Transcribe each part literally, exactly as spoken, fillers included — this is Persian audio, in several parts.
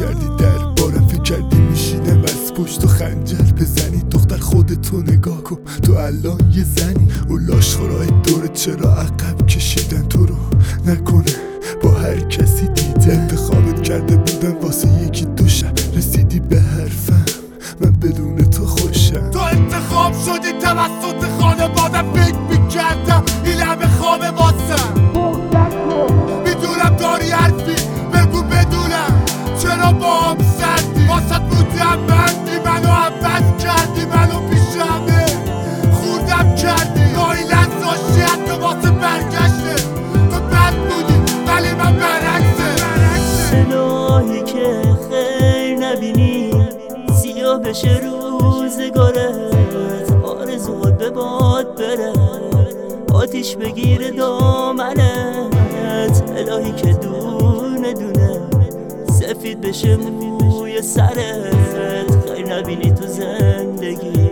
کردی دربارم، فکر کردی میشینم از پشت و خنجر بزنی. دختر خودتو نگاه کن، تو الان یه زنی. و لاشخورای دورت چرا عقب کشیدن تو رو؟ نکنه با هر کسی دیده انتخابت کرده بودم واسه یکی دو شب. رسیدی به حرفم، من بدون تو خوشم. تو انتخاب شدی توسط خانوادم، فکر میکردم این همه خوابه واسم. میدونم داری حرفی، بگو بدونم چرا با هم سردی. واسط بودم مردی، منو عوض کردی، منو پیش همه خوردم کردی. گاهی لحظاشی حتی واسه برگشته تو بد بودی ولی من برعکسه. الهی که خیر نبینی، سیاه بشه روزگارت، آرزوات به باد بره، آتیش بگیره دامنت. الهی که دونه دونه سفید بشه موی سرت، خیر نبینی تو زندگی،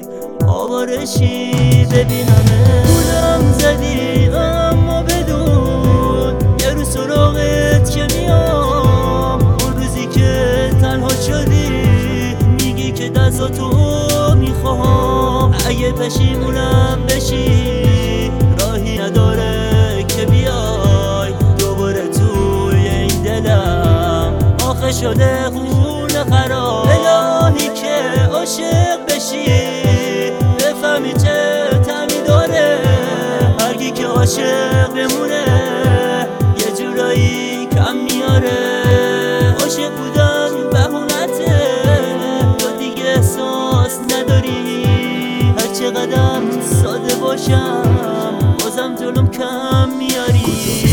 آوارشی ببینمه. گولم زدی اما بدون یه روز سراغت که میام. اون روزی که تنها شدی میگی که دستاتو میخوام. اگه پشیمونم بشی راهی نداره که بیای دوباره توی این دلم. آخه شده خونه خراب. الهی که عاشق بشی بفهمی چه طعمی داره. هرکی که عاشق بمونه یه جورایی کم میاره. عاشق بودن بهونته، تو دیگه احساس نداری. هر چقدرم ساده باشم بازم جلوم کم میاری.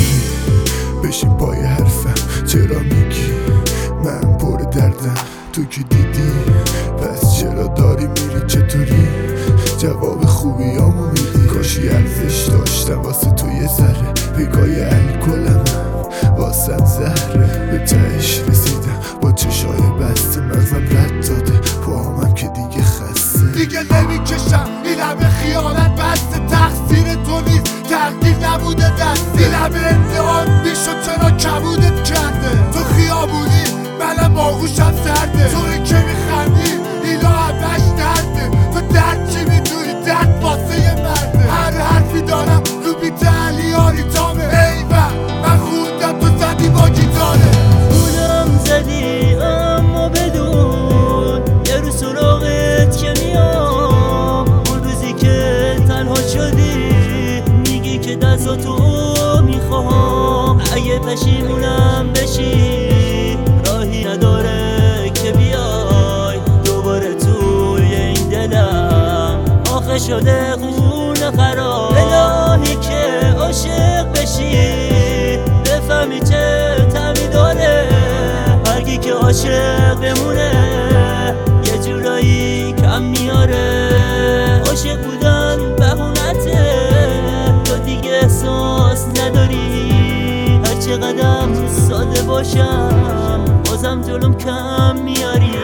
بشین پای حرفم، چرا میگی من پر دردم؟ تو که دیدی پس چرا داری میری؟ چطوری جواب خوبیامو میدی؟ کاشی ارزش داشتم واسه تو یه ذره، پیکای الکلم واسم زهره. به تهش رسیدم با چشای بسته، مغزم رد داده، پاهمم که دیگه خسته. دیگه نمیکشم این همه خیانت، بسته تقصیر تو نیست، تقدیر نبوده دستی. این همه امتحان میشد چرا کبودت کرده؟ تو خیابونی منم باغوشم سرده. تو این که میخندی اینا همش درده. تو درد چی میدونی؟ درد واسه یه مرده. هر حرفی دارم رو بیت علی آریتامه. ایوه من خوندم تو زدی با گیتاره. گولم زدی اما بدون یه روز سراغت که میام. اون روزی که تنها شدی میگی که دستاتو میخوام. اگه پشیمونم بشی راهی نداره که بیای دوباره توی این دلم. آخه شده خونه خراب. الهی که عاشق بشی بفهمی چه طعمی داره. هرکی که عاشق بمونه یه جورایی کم میاره. عاشق بودن بهونته، تو دیگه احساس نداری. هر چقدرم ساده باشم بازم جلوم کم میاری.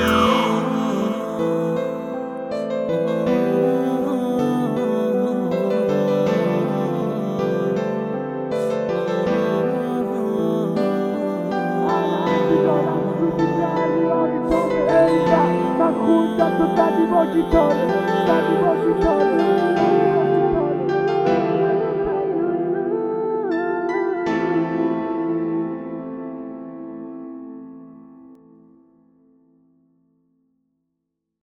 من خوندم تو زدی با گیتاره، زدی با گیتاره.